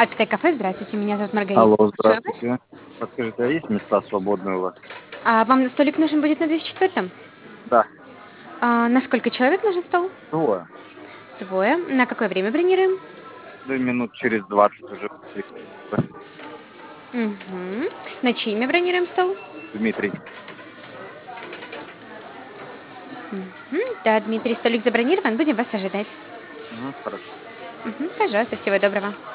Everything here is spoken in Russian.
Альпстай кафе, здравствуйте, меня зовут Маргарита. Алло, Слушаю вас. здравствуйте. Подскажите, а есть места свободные у вас? А вам столик нужен будет на 204-м? Да, На сколько человек нужен стол? двое. Двое. На какое время бронируем? Да минут через 20 уже. Угу. На чье имя бронируем стол? Дмитрий. Мгм. Да, Дмитрий, столик забронирован, будем вас ожидать. Хорошо. Мгм. Пожалуйста, всего доброго.